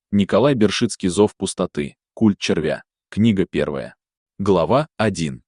Николай Бершицкий. Зов пустоты. Культ червя. Книга 1. Глава 1.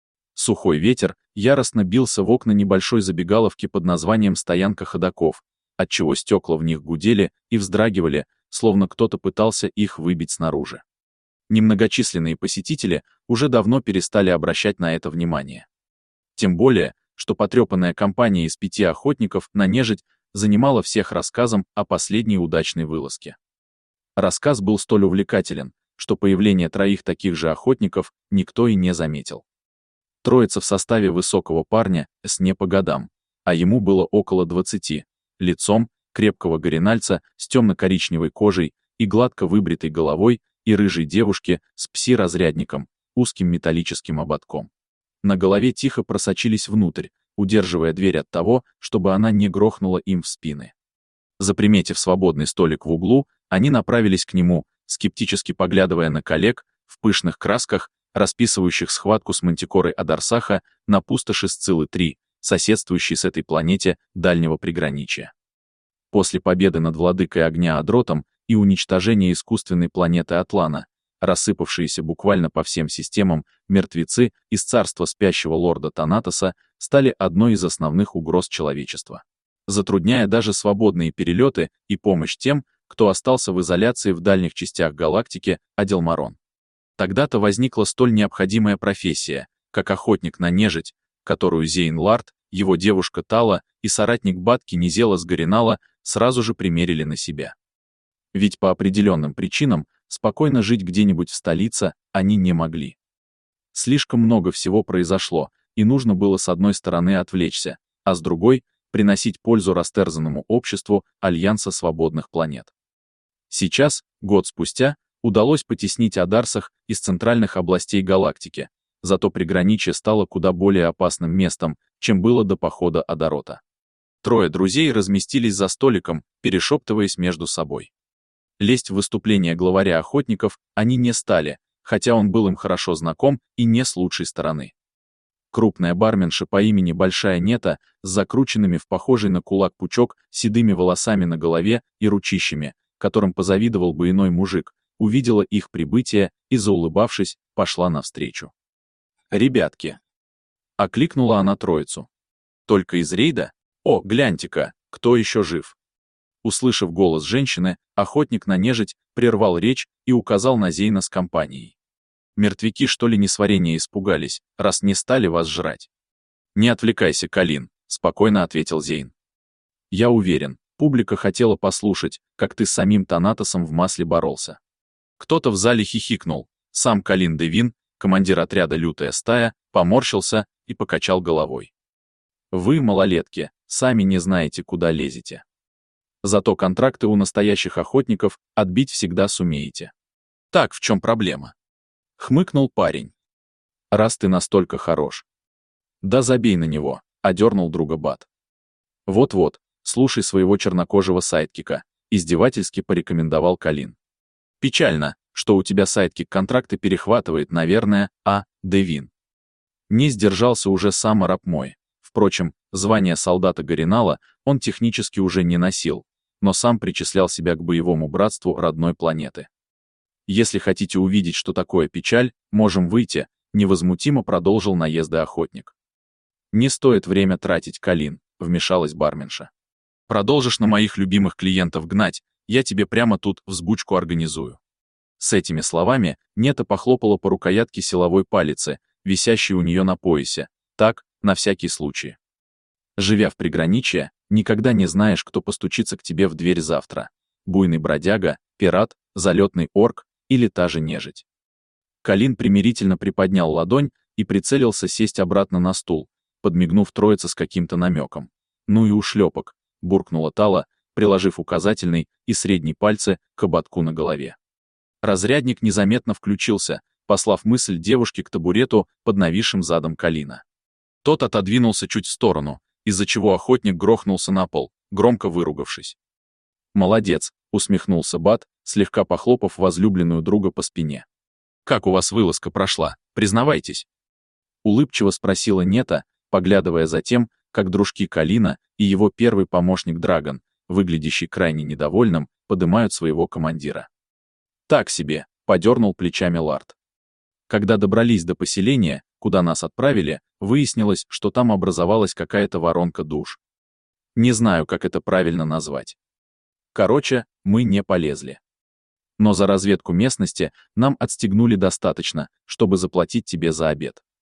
Сухой ветер яростно бился в окна небольшой забегаловки под названием «Стоянка ходоков», отчего стекла в них гудели и вздрагивали, словно кто-то пытался их выбить снаружи. Немногочисленные посетители уже давно перестали обращать на это внимание. Тем более, что потрепанная компания из 5 охотников на нежить занимала всех рассказом о последней удачной вылазке. Рассказ был столь увлекателен, что появление 3 таких же охотников никто и не заметил. Троица в составе высокого парня с не по годам, а ему было около 20, лицом, крепкого горинальца с темно-коричневой кожей и гладко выбритой головой, и рыжей девушки с пси-разрядником, узким металлическим ободком. На голове тихо просочились внутрь, удерживая дверь от того, чтобы она не грохнула им в спины. Заприметив свободный столик в углу, они направились к нему, скептически поглядывая на коллег в пышных красках, расписывающих схватку с мантикорой Адарсаха на пустоши Сциллы-3, соседствующей с этой планете дальнего приграничья. После победы над владыкой огня Адротом и уничтожения искусственной планеты Атлана, рассыпавшиеся буквально по всем системам, мертвецы из царства спящего лорда Танатоса стали одной из основных угроз человечества, затрудняя даже свободные перелеты и помощь тем, кто остался в изоляции в дальних частях галактики Аделмарон. Тогда-то возникла столь необходимая профессия, как охотник на нежить, которую Зейн Лард, его девушка Тала и соратник Батки Низела с Горинала сразу же примерили на себя. Ведь по определенным причинам спокойно жить где-нибудь в столице они не могли. Слишком много всего произошло, и нужно было с одной стороны отвлечься, а с другой — приносить пользу растерзанному обществу Альянса свободных планет. Сейчас, год спустя, удалось потеснить Адарсах из центральных областей галактики, зато приграничье стало куда более опасным местом, чем было до похода Адарота. 3 друзей разместились за столиком, перешептываясь между собой. Лезть в выступление главаря охотников они не стали, хотя он был им хорошо знаком и не с лучшей стороны. Крупная барменша по имени Большая Нета с закрученными в похожий на кулак пучок седыми волосами на голове и ручищами, которым позавидовал бы иной мужик, увидела их прибытие и, заулыбавшись, пошла навстречу. «Ребятки!» — окликнула она троицу. «Только из рейда? О, гляньте-ка, кто еще жив?» Услышав голос женщины, охотник на нежить прервал речь и указал на Зейна с компанией. «Мертвяки, что ли, несварения испугались, раз не стали вас жрать?» «Не отвлекайся, Калин», — спокойно ответил Зейн. «Я уверен, публика хотела послушать, как ты с самим Танатосом в масле боролся». Кто-то в зале хихикнул. Сам Калин Девин, командир отряда «Лютая стая», поморщился и покачал головой. «Вы, малолетки, сами не знаете, куда лезете. Зато контракты у настоящих охотников отбить всегда сумеете». «Так, в чем проблема?» — хмыкнул парень. «Раз ты настолько хорош». «Да забей на него», — одернул друга Бат. «Вот-вот, слушай своего чернокожего сайдкика», — издевательски порекомендовал Калин. «Печально, что у тебя сайдкик контракты перехватывает, наверное, Девин». Не сдержался уже сам араб мой. Впрочем, звание солдата Горинала он технически уже не носил, но сам причислял себя к боевому братству родной планеты. «Если хотите увидеть, что такое печаль, можем выйти», — невозмутимо продолжил наезды охотник. «Не стоит время тратить, Калин», — вмешалась барменша. «Продолжишь на моих любимых клиентов гнать, я тебе прямо тут взбучку организую». С этими словами Нета похлопала по рукоятке силовой палицы, висящей у нее на поясе, так, на всякий случай. Живя в приграничье, никогда не знаешь, кто постучится к тебе в дверь завтра. Буйный бродяга, пират, залетный орк или та же нежить. Калин примирительно приподнял ладонь и прицелился сесть обратно на стул, подмигнув троице с каким-то намеком. «Ну и ушлепок», — буркнула Тала, приложив указательный и средний пальцы к ободку на голове. Разрядник незаметно включился, послав мысль девушке к табурету под нависшим задом Калина. Тот отодвинулся чуть в сторону, из-за чего охотник грохнулся на пол, громко выругавшись. «Молодец», — усмехнулся Бат, слегка похлопав возлюбленную друга по спине. «Как у вас вылазка прошла, признавайтесь?» Улыбчиво спросила Нета, поглядывая за тем, как дружки Калина и его первый помощник Драгон, выглядящий крайне недовольным, подымают своего командира. Так себе, подернул плечами Лард. Когда добрались до поселения, куда нас отправили, выяснилось, что там образовалась какая-то воронка душ. Не знаю, как это правильно назвать. Короче, мы не полезли. Но за разведку местности нам отстегнули достаточно, чтобы заплатить тебе за обед.